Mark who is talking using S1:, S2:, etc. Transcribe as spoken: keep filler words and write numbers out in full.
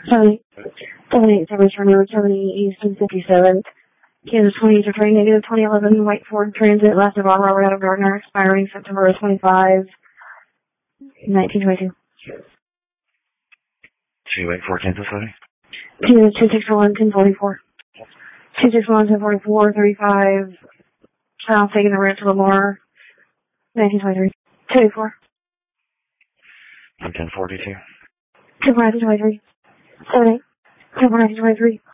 S1: seven eight, seven eight, seven Turner, seven eight, Eastern fifty-seventh, Kansas twenty to train negative twenty eleven, White Ford Transit, last of all, Robert Adam Gardner, expiring September twenty-fifth, nineteen twenty-two.
S2: Two White Ford Kansas City?
S1: Kansas two six one, ten forty-four. two six one, ten forty-four, thirty-five, Child taking the rent to Lamar, nineteen twenty-three. two eighty-four.
S2: ten forty-two.
S1: two four nineteen twenty-three. seven eight, two four nineteen twenty-three.